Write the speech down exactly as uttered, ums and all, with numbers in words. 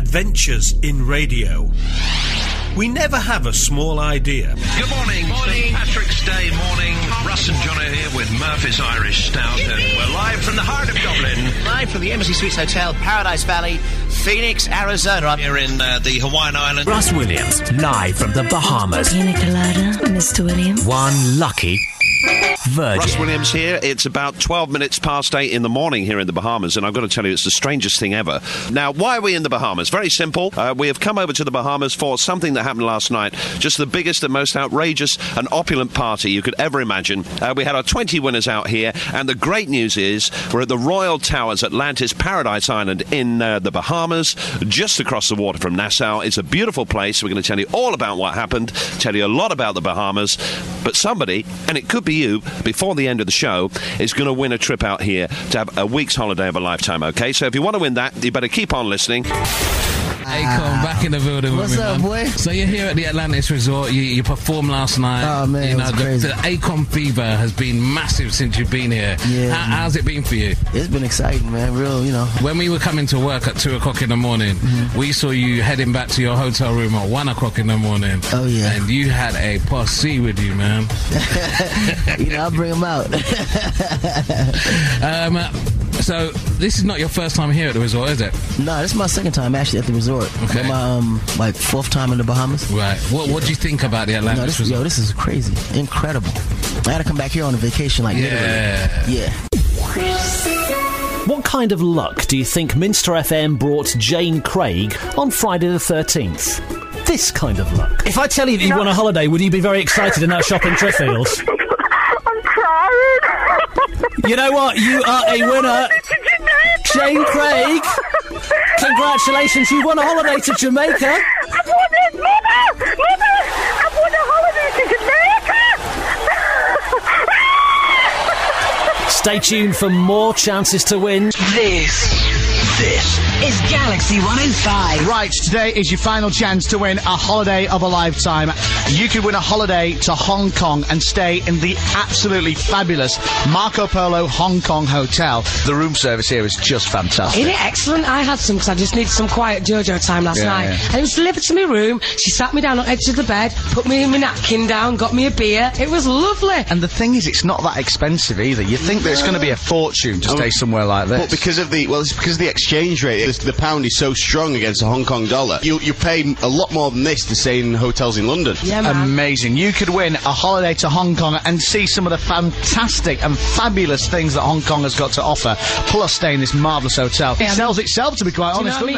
Adventures in Radio. We never have a small idea. Good morning, morning. Saint Patrick's Day morning. Russ and John are here with Murphy's Irish Stout, and we're live from the heart of Dublin. Live from the Embassy Suites Hotel, Paradise Valley, Phoenix, Arizona. I'm here in uh, the Hawaiian Islands. Russ Williams, live from the Bahamas. Pina colada, Mister Williams. One lucky virgin. Russ Williams here. It's about twelve minutes past eight in the morning here in the Bahamas, and I've got to tell you, it's the strangest thing ever. Now, why are we in the Bahamas? Very simple. Uh, we have come over to the Bahamas for something that happened last night. Just the biggest and most outrageous and opulent party you could ever imagine. Uh, we had our twenty winners out here, and the great news is we're at the Royal Towers, Atlantis Paradise Island in uh, the Bahamas, just across the water from Nassau. It's a beautiful place. We're going to tell you all about what happened, tell you a lot about the Bahamas, but somebody, and it could be you, before the end of the show, is going to win a trip out here to have a week's holiday of a lifetime, okay? So if you want to win that, you better keep on listening. Akon back in the building What's with me, up, man. boy? So you're here at the Atlantis Resort. You, you performed last night. Oh, man, you it know, was the, crazy. the Akon fever has been massive since you've been here. Yeah, How, man. how's it been for you? It's been exciting, man. Real, you know. When we were coming to work at two o'clock in the morning, Mm-hmm. we saw you heading back to your hotel room at one o'clock in the morning. Oh, yeah. And you had a posse with you, man. You know, I'll bring them out. um, so this is not your first time here at the resort, is it? No, this is my second time actually at the resort. Okay. But my um, like fourth time in the Bahamas. Right. What What do you think about the Atlantis No, this, Resort? yo, this is crazy, incredible. I had to come back here on a vacation, like Yeah. literally. Yeah. What kind of luck do you think Minster F M brought Jane Craig on Friday the thirteenth? This kind of luck. If I tell you that you won a holiday, would you be very excited in that shop in Triffield? I'm crying. You know what? You are a winner. Jane Craig. Congratulations, you won a holiday to Jamaica. I won it, Mother! Mother! I won a holiday to Jamaica! Stay tuned for more chances to win. This, this is Galaxy one oh five. Right, today is your final chance to win a holiday of a lifetime. You could win a holiday to Hong Kong and stay in the absolutely fabulous Marco Polo Hong Kong Hotel. The room service here is just fantastic. Isn't it excellent? I had some because I just needed some quiet JoJo time last Yeah, night. yeah. And it was delivered to my room. She sat me down on the edge of the bed, put me in my napkin down, got me a beer. It was lovely. And the thing is, it's not that expensive either. You think that it's going to be a fortune to stay somewhere like this. But because of the well, it's because of the exchange rate. The, the pound is so strong against the Hong Kong dollar. You you pay a lot more than this to stay in hotels in London. Yeah, man. Amazing. You could win a holiday to Hong Kong and see some of the fantastic and fabulous things that Hong Kong has got to offer, plus stay in this marvellous hotel. It Yeah, sells itself, to be quite Do you know honest, what I doesn't